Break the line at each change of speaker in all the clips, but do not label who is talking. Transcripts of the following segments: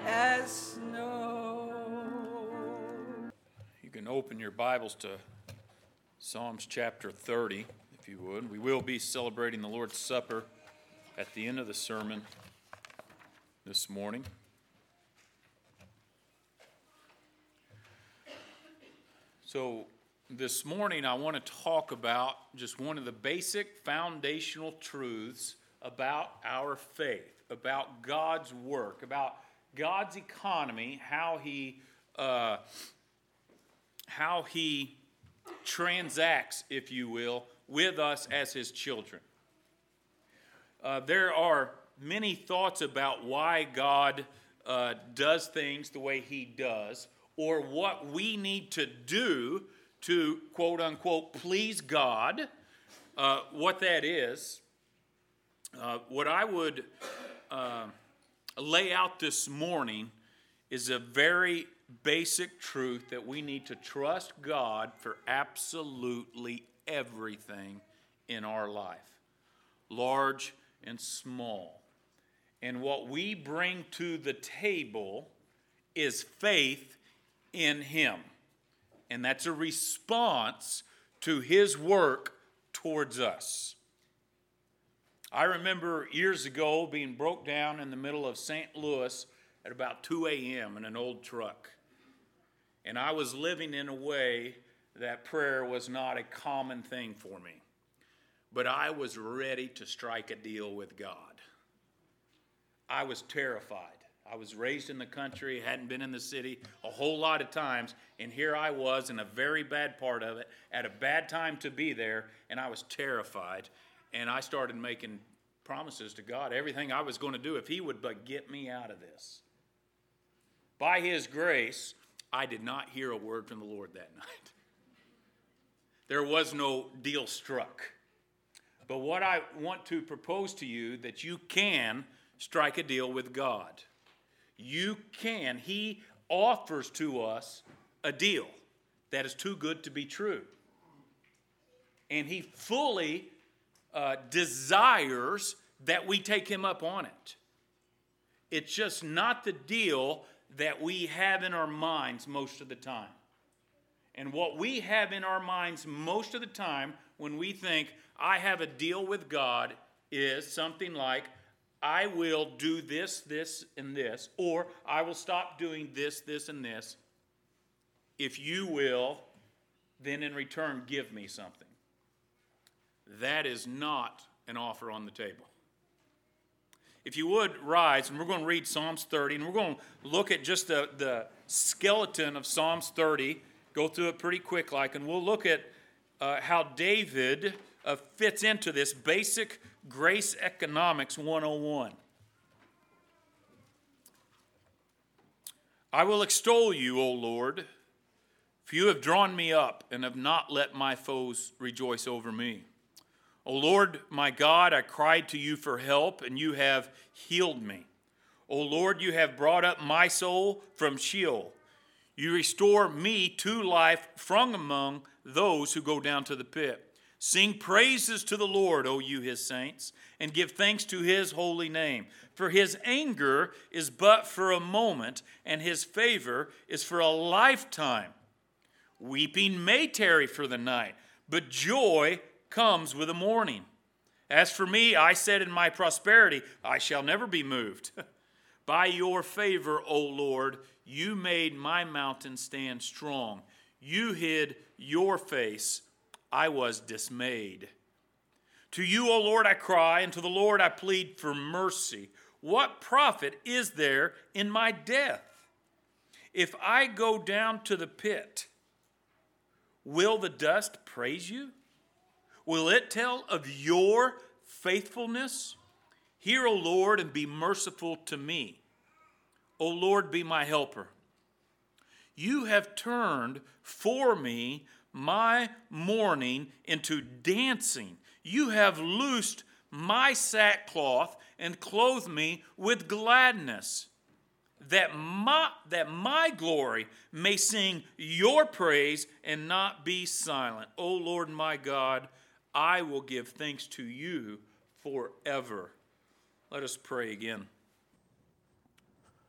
as snow. You can open your Bibles to Psalms chapter 30, if you would. We will be celebrating the Lord's Supper at the end of the sermon this morning. So this morning I want to talk about just one of the basic foundational truths about our faith, about God's work, about God's economy, how he transacts, if you will, with us as his children. There are many thoughts about why God does things the way he does, or what we need to do to, quote unquote, please God, what that is. What I would lay out this morning is a very basic truth that we need to trust God for absolutely everything in our life, large and small. And what we bring to the table is faith in him. And that's a response to his work towards us. I remember years ago being broke down in the middle of St. Louis at about 2 a.m. in an old truck. And I was living in a way that prayer was not a common thing for me. But I was ready to strike a deal with God. I was terrified. I was raised in the country, hadn't been in the city a whole lot of times, and here I was in a very bad part of it, at a bad time to be there, and I was terrified. And I started making promises to God, everything I was going to do if he would but get me out of this. By his grace, I did not hear a word from the Lord that night. There was no deal struck. But what I want to propose to you, that you can strike a deal with God. You can. He offers to us a deal that is too good to be true. And he fully desires that we take him up on it. It's just not the deal that we have in our minds most of the time. And what we have in our minds most of the time when we think, I have a deal with God, is something like, I will do this, this, and this, or I will stop doing this, this, and this. If you will, then in return give me something. That is not an offer on the table. If you would rise, and we're going to read Psalms 30, and we're going to look at just the skeleton of Psalms 30, go through it pretty quick like, and we'll look at how David fits into this basic Grace Economics 101. I will extol you, O Lord, for you have drawn me up and have not let my foes rejoice over me. O Lord, my God, I cried to you for help, and you have healed me. O Lord, you have brought up my soul from Sheol. You restore me to life from among those who go down to the pit. Sing praises to the Lord, O you his saints, and give thanks to his holy name. For his anger is but for a moment, and his favor is for a lifetime. Weeping may tarry for the night, but joy comes with the morning. As for me, I said in my prosperity, I shall never be moved. By your favor, O Lord, you made my mountain stand strong. You hid your face. I was dismayed. To you, O Lord, I cry, and to the Lord I plead for mercy. What profit is there in my death? If I go down to the pit, will the dust praise you? Will it tell of your faithfulness? Hear, O Lord, and be merciful to me. O Lord, be my helper. You have turned for me my mourning into dancing. You have loosed my sackcloth and clothed me with gladness, that my glory may sing your praise and not be silent. O Lord my God, I will give thanks to you forever. Let us pray again.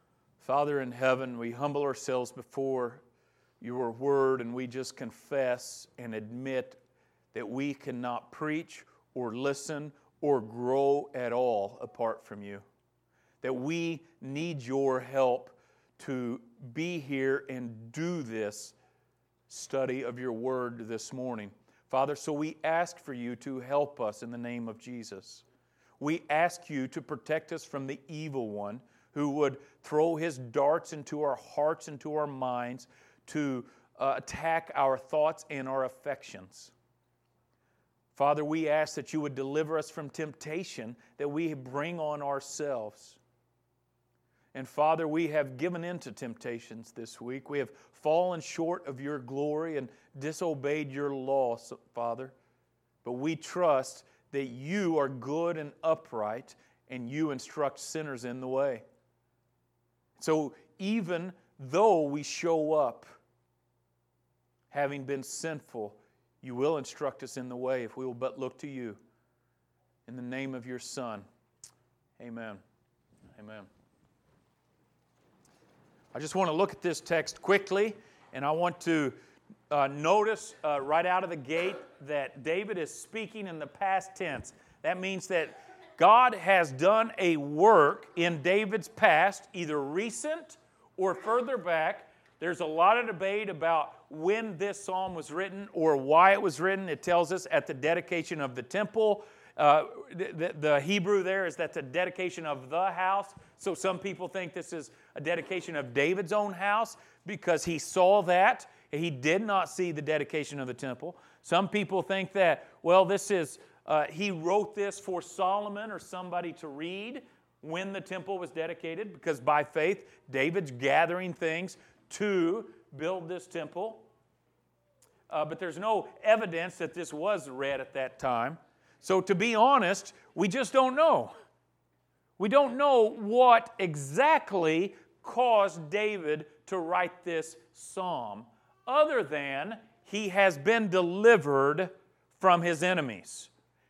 Father in heaven, we humble ourselves before your word, and we just confess and admit that we cannot preach or listen or grow at all apart from you. That we need your help to be here and do this study of your word this morning. Father, so we ask for you to help us in the name of Jesus. We ask you to protect us from the evil one who would throw his darts into our hearts, into our minds, to attack our thoughts and our affections. Father, we ask that you would deliver us from temptation that we bring on ourselves. And Father, we have given in to temptations this week. We have fallen short of your glory and disobeyed your law, Father. But we trust that you are good and upright, and you instruct sinners in the way. So even though we show up having been sinful, you will instruct us in the way if we will but look to you. In the name of your Son, amen. Amen. I just want to look at this text quickly, and I want to notice right out of the gate that David is speaking in the past tense. That means that God has done a work in David's past, either recent or further back. There's a lot of debate about when this psalm was written or why it was written. It tells us at the dedication of the temple. The Hebrew there is that's a dedication of the house. So some people think this is a dedication of David's own house because he saw that. He did not see the dedication of the temple. Some people think that, well, this is he wrote this for Solomon or somebody to read when the temple was dedicated, because by faith, David's gathering things to build this temple. But there's no evidence that this was read at that time. So to be honest, we just don't know. We don't know what exactly caused David to write this psalm, other than he has been delivered from his enemies.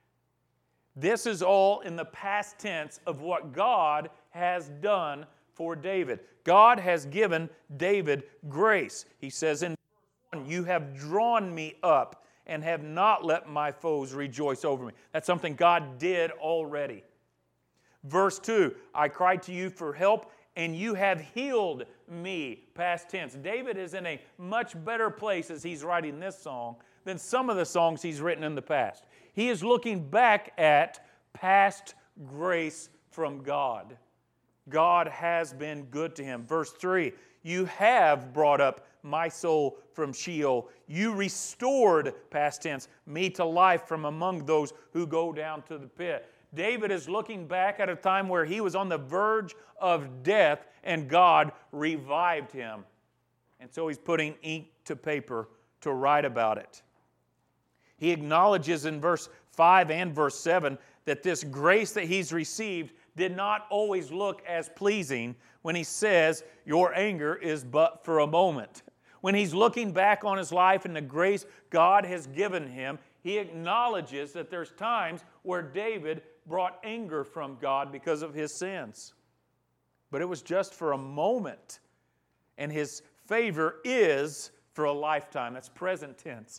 This is all in the past tense of what God has done for David. God has given David grace. He says in verse 1, "You have drawn me up and have not let my foes rejoice over me." That's something God did already. Verse 2, "I cried to you for help, and you have healed me." Past tense. David is in a much better place as he's writing this song than some of the songs he's written in the past. He is looking back at past grace from God. God has been good to him. Verse 3, "You have brought up my soul from Sheol. You restored," past tense, "me to life from among those who go down to the pit." David is looking back at a time where he was on the verge of death and God revived him. And so he's putting ink to paper to write about it. He acknowledges in verse 5 and verse 7 that this grace that he's received did not always look as pleasing when he says, "Your anger is but for a moment." When he's looking back on his life and the grace God has given him, he acknowledges that there's times where David brought anger from God because of his sins. But it was just for a moment. And his favor is for a lifetime. That's present tense.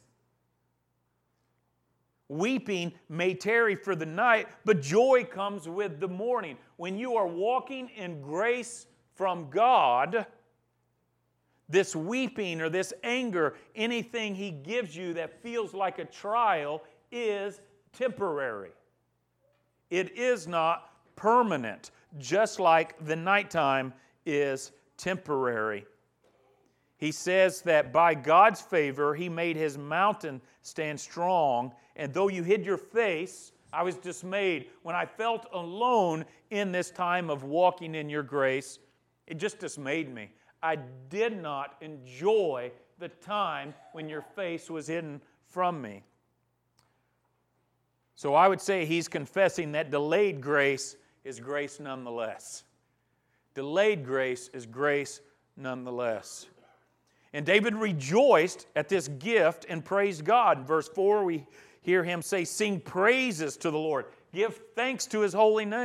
Weeping may tarry for the night, but joy comes with the morning. When you are walking in grace from God, this weeping or this anger, anything he gives you that feels like a trial, is temporary. It is not permanent, just like the nighttime is temporary. He says that by God's favor, he made his mountain stand strong. And though you hid your face, I was dismayed. When I felt alone in this time of walking in your grace, it just dismayed me. I did not enjoy the time when your face was hidden from me. So I would say he's confessing that delayed grace is grace nonetheless. Delayed grace is grace nonetheless. And David rejoiced at this gift and praised God. In verse 4, we hear him say, "Sing praises to the Lord. Give thanks to his holy name.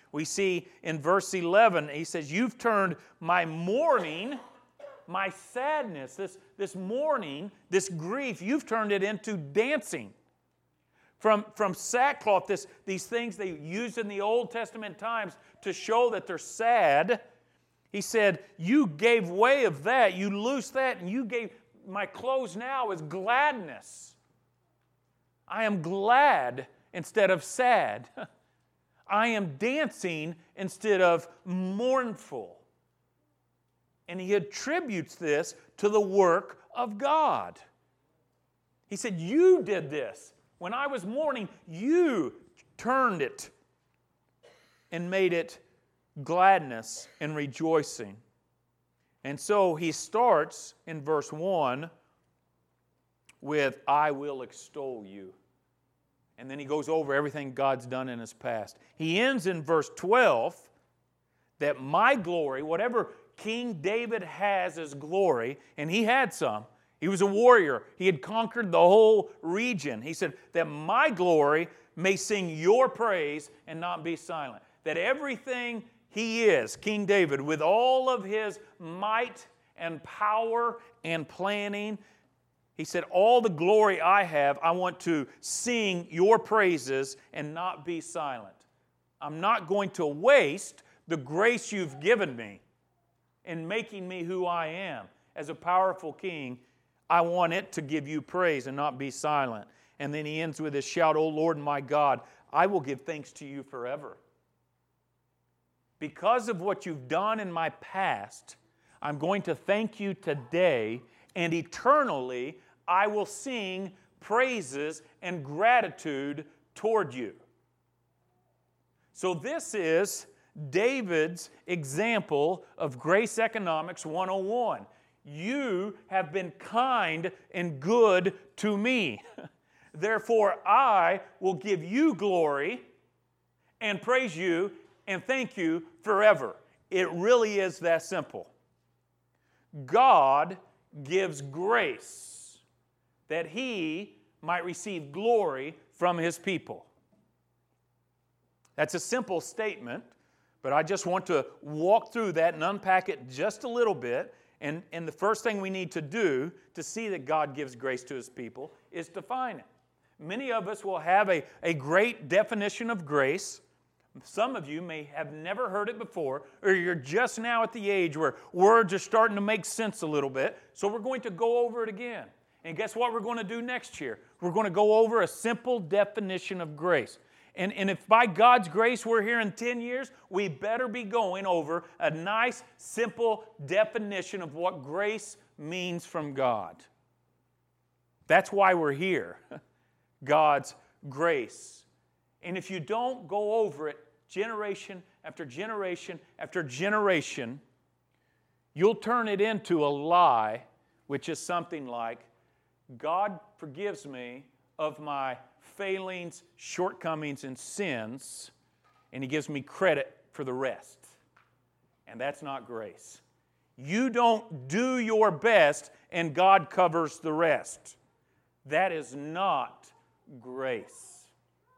We see in verse 11, he says, you've turned my mourning, my sadness, this mourning, this grief, you've turned it into dancing. From sackcloth, these things they used in the Old Testament times to show that they're sad. He said, you gave way of that, you loosed that, and you gave, my clothes now is gladness. I am glad instead of sad. I am dancing instead of mournful. And he attributes this to the work of God. He said, you did this. When I was mourning, you turned it and made it gladness and rejoicing. And so he starts in verse 1 with, I will extol you. And then he goes over everything God's done in his past. He ends in verse 12 that my glory, whatever King David has as glory, and he had some, he was a warrior. He had conquered the whole region. He said that my glory may sing your praise and not be silent. That everything he is, King David, with all of his might and power and planning, he said, all the glory I have, I want to sing your praises and not be silent. I'm not going to waste the grace you've given me in making me who I am. As a powerful king, I want it to give you praise and not be silent. And then he ends with this shout, O Lord my God, I will give thanks to you forever. Because of what you've done in my past, I'm going to thank you today, and eternally I will sing praises and gratitude toward you. So this is David's example of Grace Economics 101. You have been kind and good to me. Therefore, I will give you glory and praise you and thank you forever. It really is that simple. God gives grace that He might receive glory from His people. That's a simple statement, but I just want to walk through that and unpack it just a little bit. And the first thing we need to do to see that God gives grace to His people is define it. Many of us will have a great definition of grace. Some of you may have never heard it before, or you're just now at the age where words are starting to make sense a little bit. So we're going to go over it again. And guess what we're going to do next year? We're going to go over a simple definition of grace. And if by God's grace we're here in 10 years, we better be going over a nice, simple definition of what grace means from God. That's why we're here. God's grace. And if you don't go over it generation after generation after generation, you'll turn it into a lie, which is something like, God forgives me of my failings, shortcomings, and sins, and He gives me credit for the rest. And that's not grace. You don't do your best, and God covers the rest. That is not grace.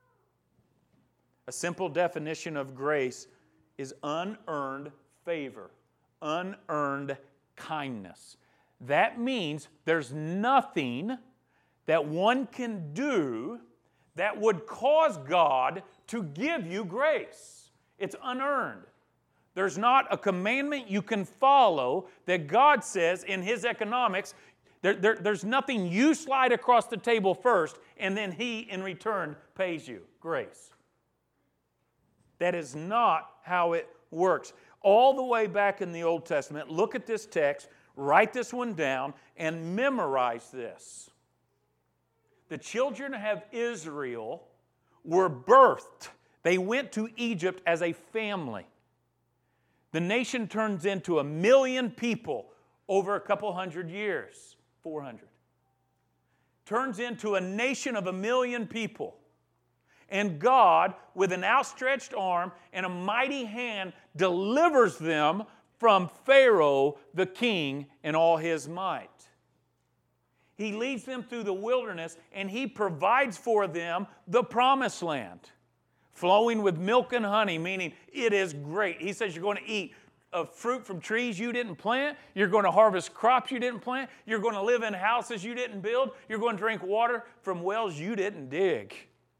A simple definition of grace is unearned favor, unearned kindness. That means there's nothing that one can do that would cause God to give you grace. It's unearned. There's not a commandment you can follow that God says in His economics. There's nothing you slide across the table first and then He in return pays you grace. That is not how it works. All the way back in the Old Testament, look at this text, write this one down, and memorize this. The children of Israel were birthed. They went to Egypt as a family. The nation turns into 1 million people over a couple hundred years, 400. Turns into a nation of 1 million people. And God, with an outstretched arm and a mighty hand, delivers them from Pharaoh, the king, and all his might. He leads them through the wilderness, and He provides for them the promised land. flowing with milk and honey, meaning it is great. He says you're going to eat fruit from trees you didn't plant. You're going to harvest crops you didn't plant. You're going to live in houses you didn't build. You're going to drink water from wells you didn't dig.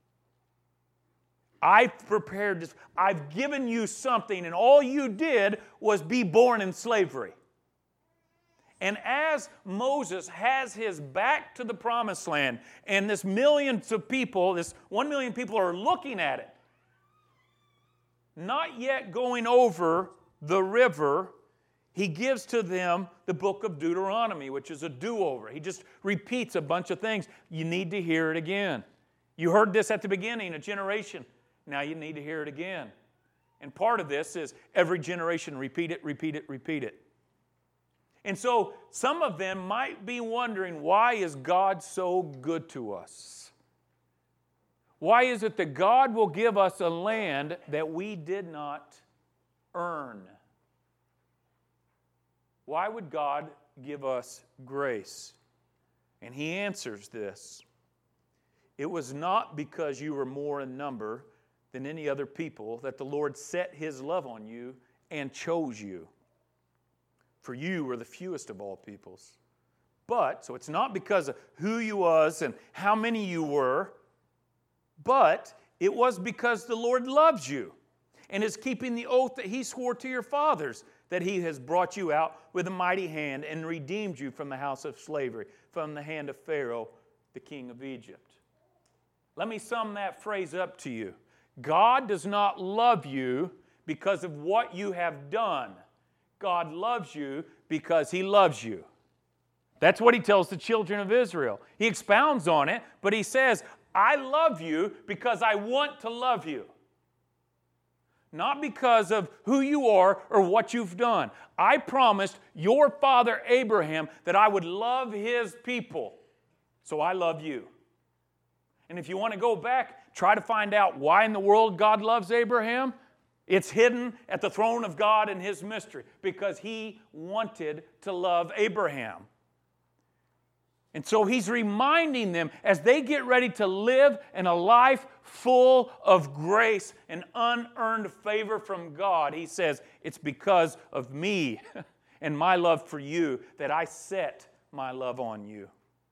I've prepared this. I've given you something, and all you did was be born in slavery. And as Moses has his back to the promised land, and this millions of people, this 1 million people are looking at it, not yet going over the river, he gives to them the book of Deuteronomy, which is a do-over. He just repeats a bunch of things. You need to hear it again. You heard this at the beginning, a generation. Now you need to hear it again. And part of this is every generation repeat it, repeat it, repeat it. And so some of them might be wondering, why is God so good to us? Why is it that God will give us a land that we did not earn? Why would God give us grace? And he answers this. It was not because you were more in number than any other people that the Lord set his love on you and chose you. For you were the fewest of all peoples. But, so it's not because of who you was and how many you were, but it was because the Lord loves you and is keeping the oath that he swore to your fathers, that he has brought you out with a mighty hand and redeemed you from the house of slavery, from the hand of Pharaoh, the king of Egypt. Let me sum that phrase up to you. God does not love you because of what you have done. God loves you because he loves you. That's what he tells the children of Israel. He expounds on it, but he says, I love you because I want to love you. Not because of who you are or what you've done. I promised your father Abraham that I would love his people. So I love you. And if you want to go back, try to find out why in the world God loves Abraham. It's hidden at the throne of God in his mystery because he wanted to love Abraham. And so he's reminding them as they get ready to live in a life full of grace and unearned favor from God. He says, it's because of me and my love for you that I set my love on you.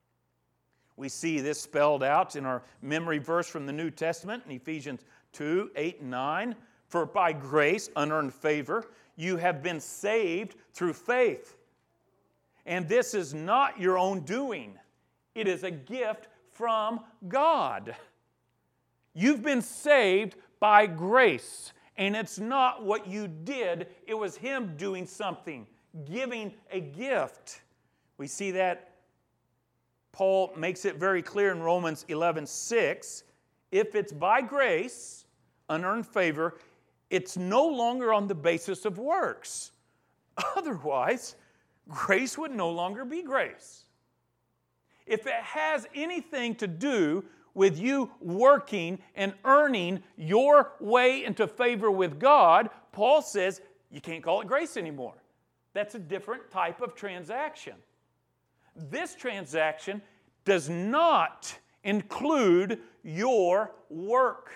We see this spelled out in our memory verse from the New Testament in Ephesians 2, 8, and 9. For by grace, unearned favor, you have been saved through faith. And this is not your own doing. It is a gift from God. You've been saved by grace. And it's not what you did. It was him doing something, giving a gift. We see that Paul makes it very clear in Romans 11:6. If it's by grace, unearned favor, it's no longer on the basis of works. Otherwise, grace would no longer be grace. If it has anything to do with you working and earning your way into favor with God, Paul says you can't call it grace anymore. That's a different type of transaction. This transaction does not include your work.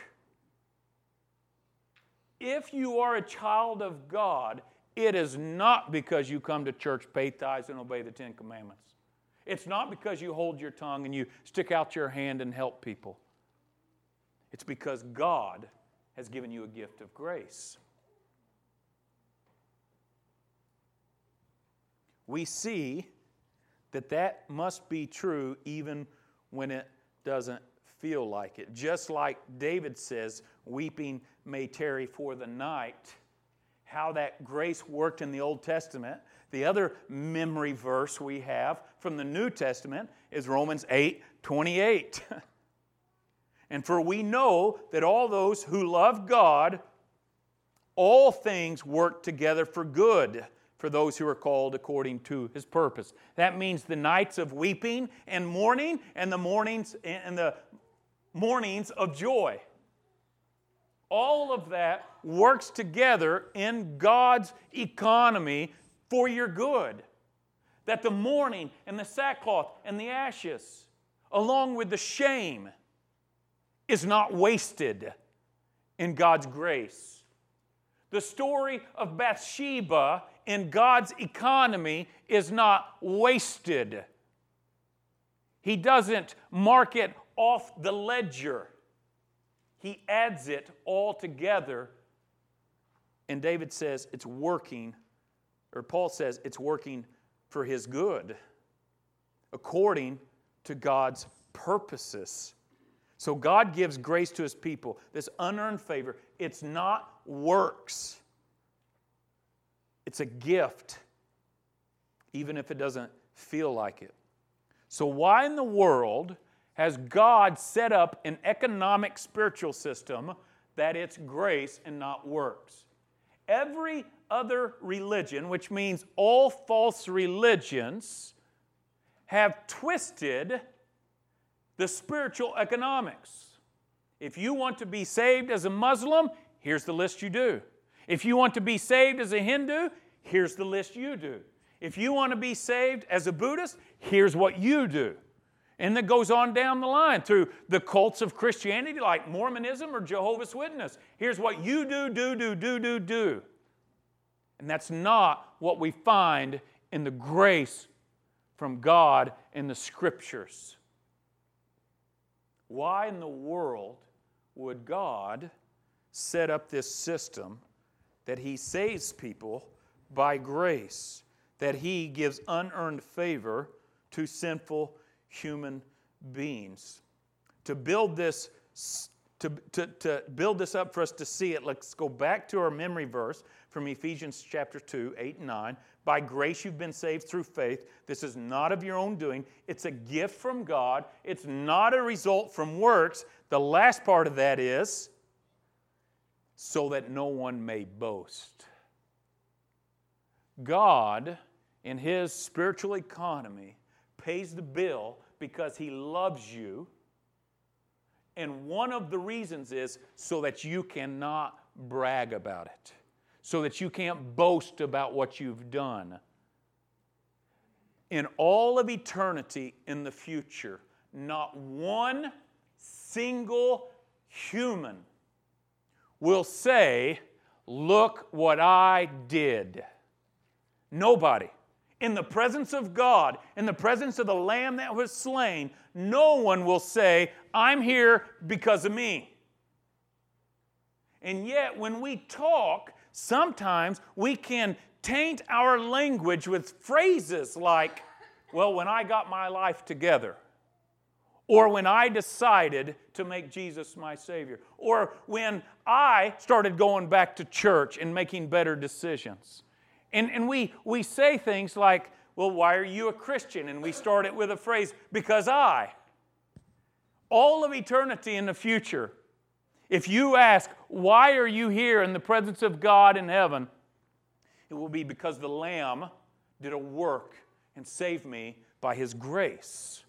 If you are a child of God, it is not because you come to church, pay tithes, and obey the Ten Commandments. It's not because you hold your tongue and you stick out your hand and help people. It's because God has given you a gift of grace. We see that must be true even when it doesn't feel like it. Just like David says, weeping may tarry for the night. How that grace worked in the Old Testament. The other memory verse we have from the New Testament is Romans 8:28. And for we know that all those who love God, all things work together for good for those who are called according to his purpose. That means the nights of weeping and mourning and the mornings of joy. All of that works together in God's economy for your good. That the mourning and the sackcloth and the ashes, along with the shame, is not wasted in God's grace. The story of Bathsheba in God's economy is not wasted. He doesn't mark it off the ledger. He adds it all together. And David says it's working, or Paul says it's working for his good, according to God's purposes. So God gives grace to His people, this unearned favor. It's not works. It's a gift, even if it doesn't feel like it. So why in the world has God set up an economic spiritual system that it's grace and not works? Every other religion, which means all false religions, have twisted the spiritual economics. If you want to be saved as a Muslim, here's the list you do. If you want to be saved as a Hindu, here's the list you do. If you want to be saved as a Buddhist, here's what you do. And that goes on down the line through the cults of Christianity like Mormonism or Jehovah's Witness. Here's what you do. And that's not what we find in the grace from God in the Scriptures. Why in the world would God set up this system that He saves people by grace, that He gives unearned favor to sinful human beings? To build this up for us to see it, let's go back to our memory verse from Ephesians chapter 2, 8 and 9. By grace you've been saved through faith. This is not of your own doing. It's a gift from God. It's not a result from works. The last part of that is, so that no one may boast. God, in His spiritual economy, pays the bill because He loves you. And one of the reasons is so that you cannot brag about it, so that you can't boast about what you've done. In all of eternity in the future, not one single human will say, "Look what I did." Nobody. In the presence of God, in the presence of the Lamb that was slain, no one will say, "I'm here because of me." And yet, when we talk, sometimes we can taint our language with phrases like, "Well, when I got my life together," or "when I decided to make Jesus my Savior," or "when I started going back to church and making better decisions." And we say things like, "Well, why are you a Christian?" And we start it with a phrase, "Because I." All of eternity in the future, if you ask, "Why are you here in the presence of God in heaven?" it will be because the Lamb did a work and saved me by His grace.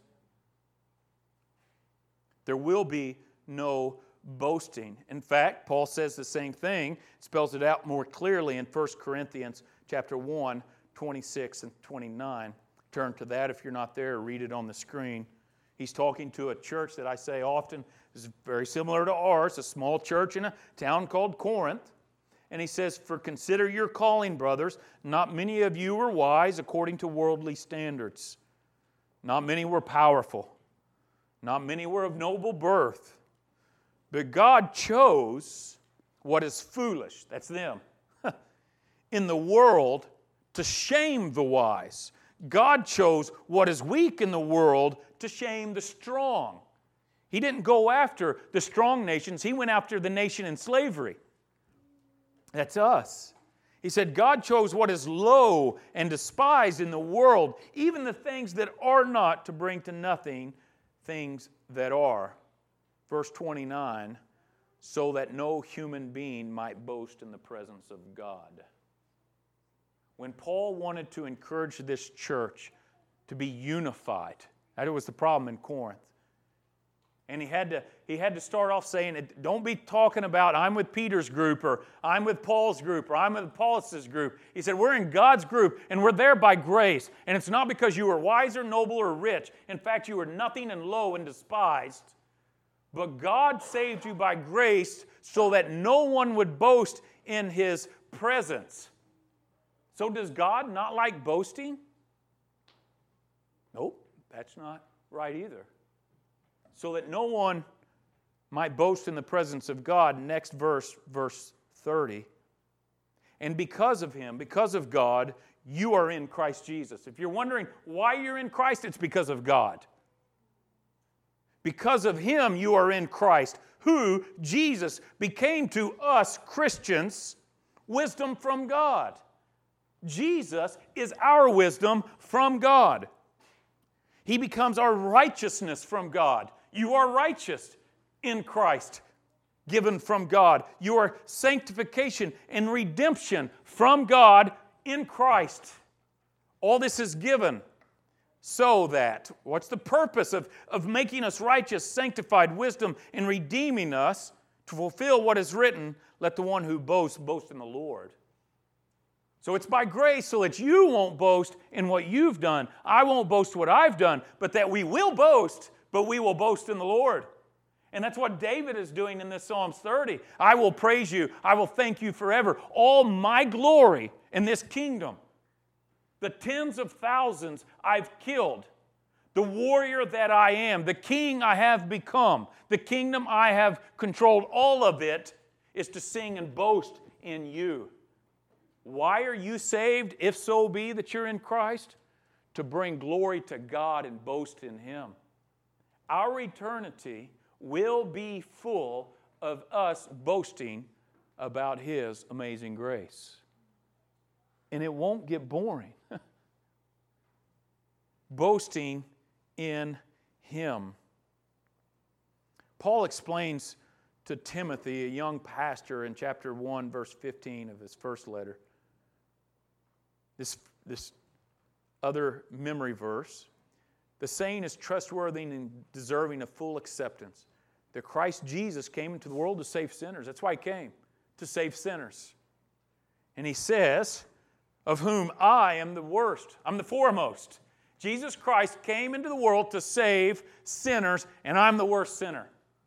There will be no boasting. In fact, Paul says the same thing, spells it out more clearly in 1 Corinthians chapter 1, 26 and 29. Turn to that if you're not there, or read it on the screen. He's talking to a church that I say often is very similar to ours, a small church in a town called Corinth. And he says, "For consider your calling, brothers. Not many of you were wise according to worldly standards. Not many were powerful. Not many were of noble birth. But God chose what is foolish," that's them, "in the world to shame the wise. God chose what is weak in the world to shame the strong." He didn't go after the strong nations. He went after the nation in slavery. That's us. He said, God chose what is low and despised in the world, even the things that are not, to bring to nothing things that are. Verse 29, so that no human being might boast in the presence of God. When Paul wanted to encourage this church to be unified, that was the problem in Corinth. And he had to start off saying, don't be talking about I'm with Peter's group, or I'm with Paul's group, or I'm with Apollos' group. He said, we're in God's group, and we're there by grace. And it's not because you were wise or noble or rich. In fact, you were nothing and low and despised. But God saved you by grace so that no one would boast in His presence. So does God not like boasting? Nope, that's not right either. So that no one might boast in the presence of God. Next verse, verse 30. And because of Him, because of God, you are in Christ Jesus. If you're wondering why you're in Christ, it's because of God. Because of Him, you are in Christ, who, Jesus, became to us Christians wisdom from God. Jesus is our wisdom from God. He becomes our righteousness from God. You are righteous in Christ, given from God. Your sanctification and redemption from God in Christ. All this is given so that, what's the purpose of making us righteous, sanctified, wisdom, and redeeming us to fulfill what is written, let the one who boasts, boast in the Lord. So it's by grace so that you won't boast in what you've done. I won't boast what I've done, but that we will boast, but we will boast in the Lord. And that's what David is doing in this Psalms 30. I will praise you. I will thank you forever. All my glory in this kingdom, the tens of thousands I've killed, the warrior that I am, the king I have become, the kingdom I have controlled, all of it is to sing and boast in you. Why are you saved, if so be that you're in Christ? To bring glory to God and boast in Him. Our eternity will be full of us boasting about His amazing grace. And it won't get boring. Boasting in Him. Paul explains to Timothy, a young pastor, in chapter 1, verse 15 of his first letter, this other memory verse. The saying is trustworthy and deserving of full acceptance, that Christ Jesus came into the world to save sinners. That's why He came, to save sinners. And he says, of whom I am the worst. I'm the foremost. Jesus Christ came into the world to save sinners, and I'm the worst sinner.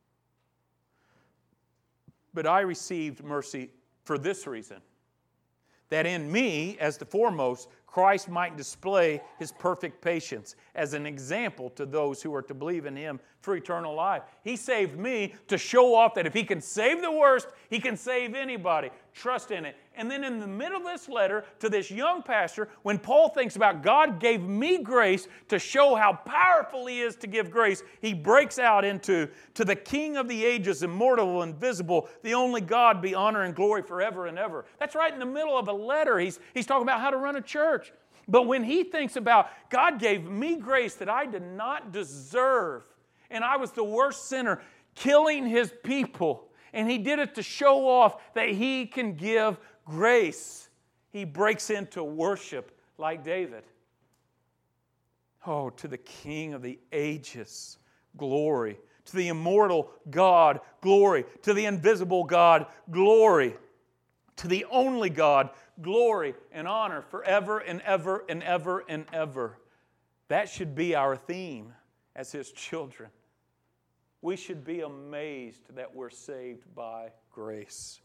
But I received mercy for this reason, that in me, as the foremost, Christ might display His perfect patience as an example to those who are to believe in Him for eternal life. He saved me to show off that if He can save the worst, He can save anybody. Trust in it. And then in the middle of this letter to this young pastor, when Paul thinks about God gave me grace to show how powerful He is to give grace, he breaks out into, to the King of the ages, immortal, invisible, the only God, be honor and glory forever and ever. That's right in the middle of a letter. He's talking about how to run a church. But when he thinks about God gave me grace that I did not deserve, and I was the worst sinner, killing His people, and He did it to show off that He can give grace, he breaks into worship like David. Oh, to the King of the ages, glory. To the immortal God, glory. To the invisible God, glory. To the only God, glory and honor forever and ever and ever and ever. That should be our theme as His children. We should be amazed that we're saved by grace.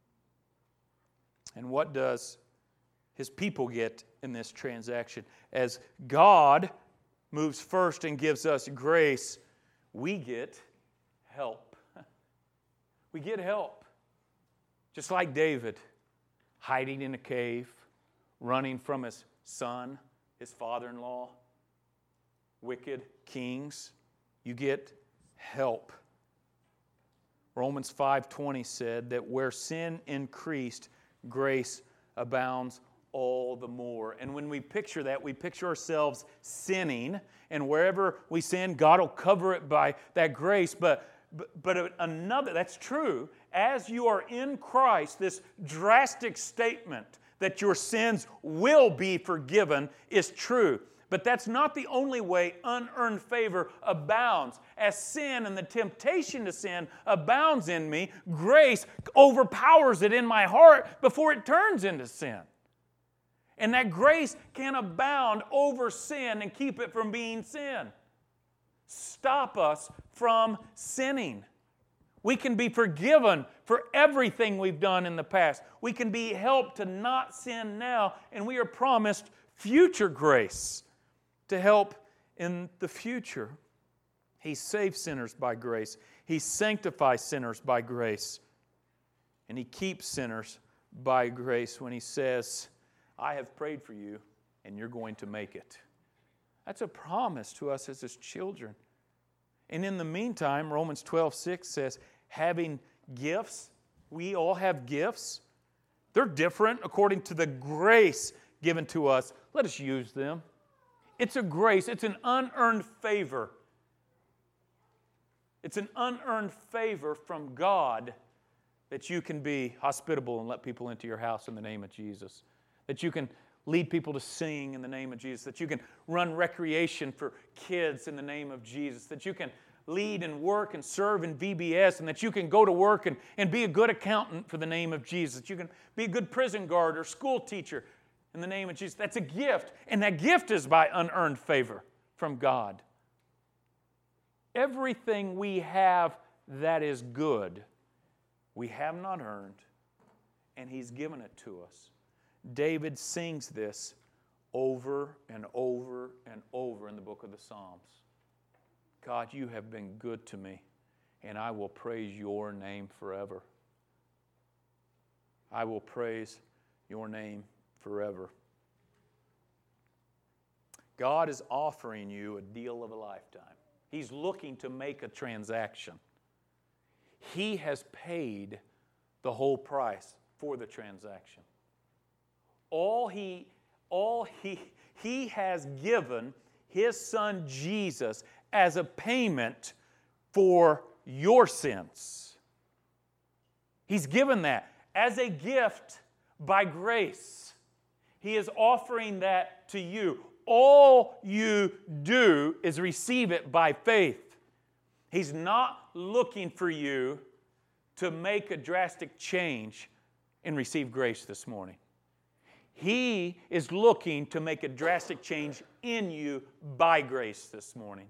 And what does His people get in this transaction? As God moves first and gives us grace, we get help. We get help. Just like David, hiding in a cave, running from his son, his father-in-law, wicked kings, you get help. Romans 5:20 said that where sin increased, grace abounds all the more. And when we picture that, we picture ourselves sinning, and wherever we sin, God will cover it by that grace. But another, that's true, as you are in Christ, this drastic statement that your sins will be forgiven is true. But that's not the only way unearned favor abounds. As sin and the temptation to sin abounds in me, grace overpowers it in my heart before it turns into sin. And that grace can abound over sin and keep it from being sin. Stop us from sinning. We can be forgiven for everything we've done in the past. We can be helped to not sin now, and we are promised future grace to help in the future. He saves sinners by grace. He sanctifies sinners by grace. And He keeps sinners by grace when He says, I have prayed for you, and you're going to make it. That's a promise to us as His children. And in the meantime, Romans 12:6 says, having gifts, we all have gifts. They're different according to the grace given to us. Let us use them. It's a grace. It's an unearned favor. It's an unearned favor from God that you can be hospitable and let people into your house in the name of Jesus. That you can lead people to sing in the name of Jesus. That you can run recreation for kids in the name of Jesus. That you can lead and work and serve in VBS, and that you can go to work and be a good accountant for the name of Jesus. That you can be a good prison guard or school teacher in the name of Jesus. That's a gift, and that gift is by unearned favor from God. Everything we have that is good, we have not earned, and He's given it to us. David sings this over and over and over in the book of the Psalms. God, you have been good to me, and I will praise your name forever. I will praise your name forever. God is offering you a deal of a lifetime. He's looking to make a transaction. He has paid the whole price for the transaction. He has given His Son Jesus as a payment for your sins. He's given that as a gift by grace. He is offering that to you. All you do is receive it by faith. He's not looking for you to make a drastic change and receive grace this morning. He is looking to make a drastic change in you by grace this morning.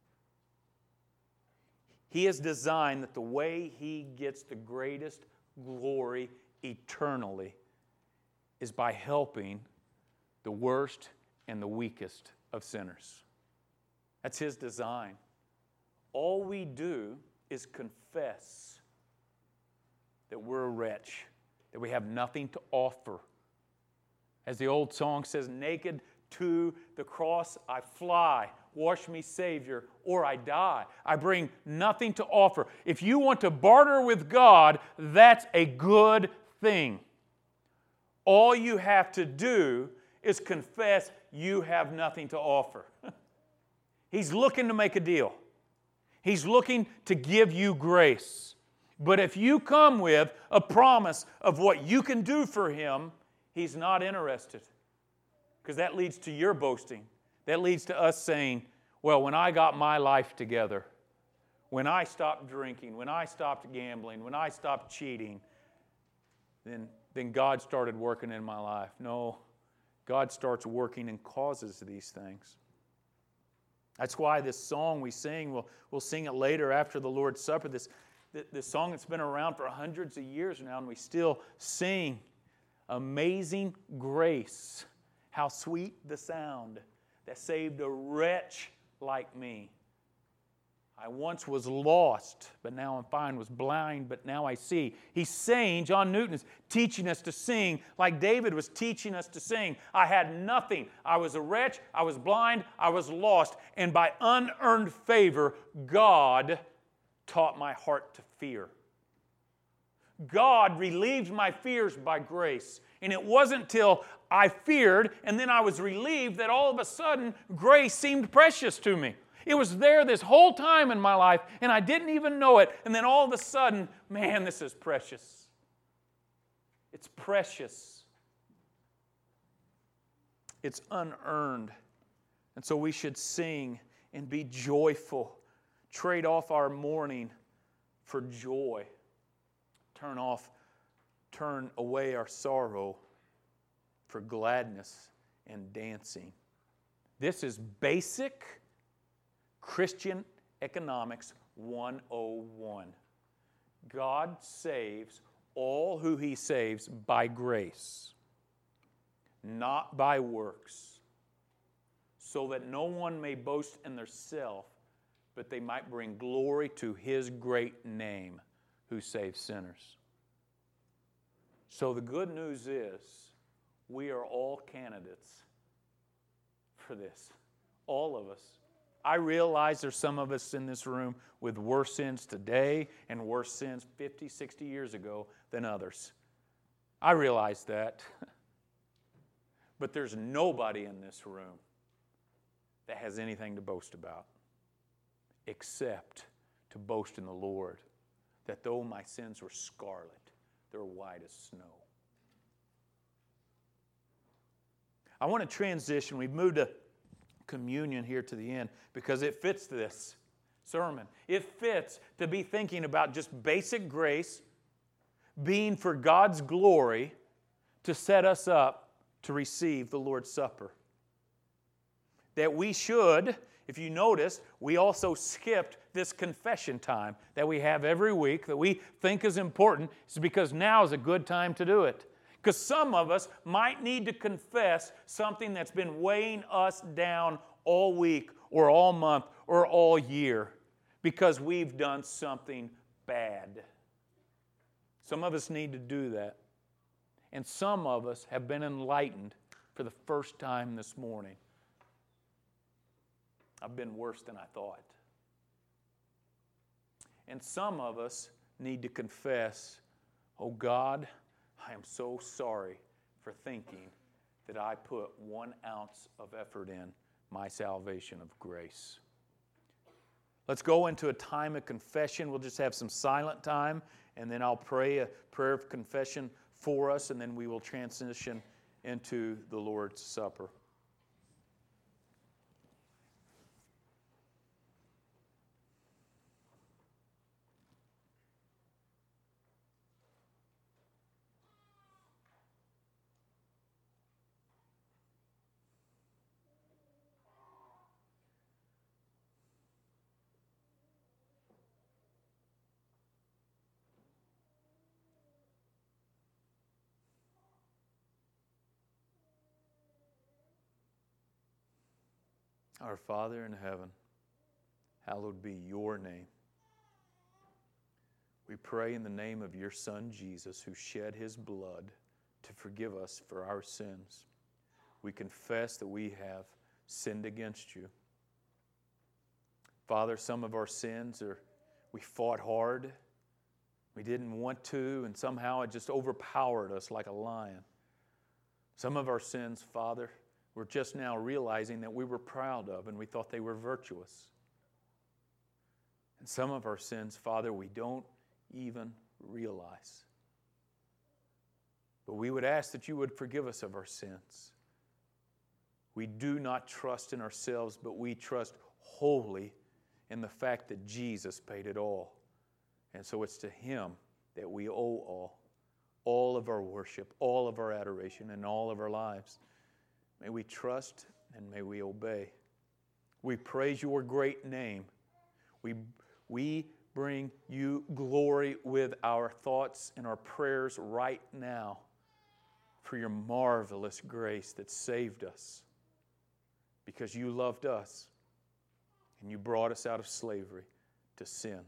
He has designed that the way He gets the greatest glory eternally is by helping the worst and the weakest of sinners. That's His design. All we do is confess that we're a wretch, that we have nothing to offer. As the old song says, naked to the cross I fly. Wash me, Savior, or I die. I bring nothing to offer. If you want to barter with God, that's a good thing. All you have to do is confess you have nothing to offer. He's looking to make a deal. He's looking to give you grace. But if you come with a promise of what you can do for Him, He's not interested. Because that leads to your boasting. That leads to us saying, well, when I got my life together, when I stopped drinking, when I stopped gambling, when I stopped cheating, then God started working in my life. No, God starts working and causes these things. That's why this song we sing, we'll sing it later after the Lord's Supper, this song that's been around for hundreds of years now, and we still sing, Amazing Grace, how sweet the sound that saved a wretch like me. I once was lost, but now I'm fine, was blind, but now I see. He's saying, John Newton is teaching us to sing like David was teaching us to sing. I had nothing. I was a wretch, I was blind, I was lost, and by unearned favor, God taught my heart to fear. God relieved my fears by grace. And it wasn't till I feared and then I was relieved that all of a sudden grace seemed precious to me. It was there this whole time in my life and I didn't even know it. And then all of a sudden, man, this is precious. It's precious. It's unearned. And so we should sing and be joyful. Trade off our mourning for joy. Turn away our sorrow for gladness and dancing. This is basic Christian economics 101. God saves all who He saves by grace, not by works, so that no one may boast in theirself, but they might bring glory to His great name, who saves sinners. So the good news is, we are all candidates for this. All of us. I realize there's some of us in this room with worse sins today and worse sins 50, 60 years ago than others. I realize that. But there's nobody in this room that has anything to boast about except to boast in the Lord, that though my sins were scarlet, they're white as snow. I want to transition. We've moved to communion here to the end because it fits this sermon. It fits to be thinking about just basic grace being for God's glory to set us up to receive the Lord's Supper. That we should, if you notice, we also skipped this confession time that we have every week that we think is important. It's because now is a good time to do it. Because some of us might need to confess something that's been weighing us down all week or all month or all year because we've done something bad. Some of us need to do that. And some of us have been enlightened for the first time this morning. I've been worse than I thought. And some of us need to confess, oh God, I am so sorry for thinking that I put 1 ounce of effort in my salvation of grace. Let's go into a time of confession. We'll just have some silent time, and then I'll pray a prayer of confession for us, and then we will transition into the Lord's Supper. Our Father in heaven, hallowed be your name. We pray in the name of your Son, Jesus, who shed his blood to forgive us for our sins. We confess that we have sinned against you. Father, some of our sins are we fought hard, we didn't want to, and somehow it just overpowered us like a lion. Some of our sins, Father, we're just now realizing that we were proud of and we thought they were virtuous. And some of our sins, Father, we don't even realize. But we would ask that you would forgive us of our sins. We do not trust in ourselves, but we trust wholly in the fact that Jesus paid it all. And so it's to him that we owe all of our worship, all of our adoration, and all of our lives. May we trust and may we obey. We praise your great name. We bring you glory with our thoughts and our prayers right now for your marvelous grace that saved us because you loved us and you brought us out of slavery to sin.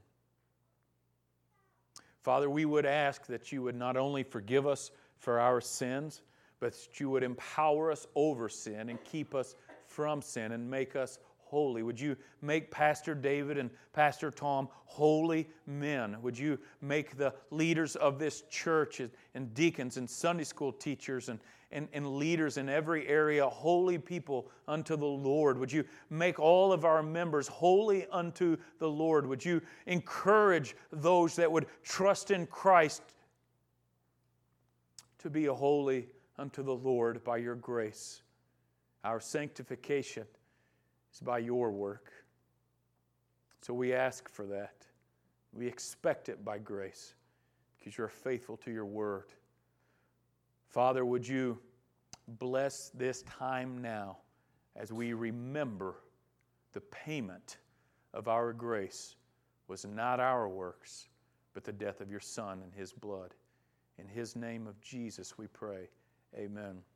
Father, we would ask that you would not only forgive us for our sins, but that you would empower us over sin and keep us from sin and make us holy. Would you make Pastor David and Pastor Tom holy men? Would you make the leaders of this church and deacons and Sunday school teachers and leaders in every area holy people unto the Lord? Would you make all of our members holy unto the Lord? Would you encourage those that would trust in Christ to be a holy unto the Lord by your grace? Our sanctification is by your work. So we ask for that. We expect it by grace because you're faithful to your word. Father, would you bless this time now as we remember the payment of our grace was not our works, but the death of your Son and His blood. In His name of Jesus we pray. Amen.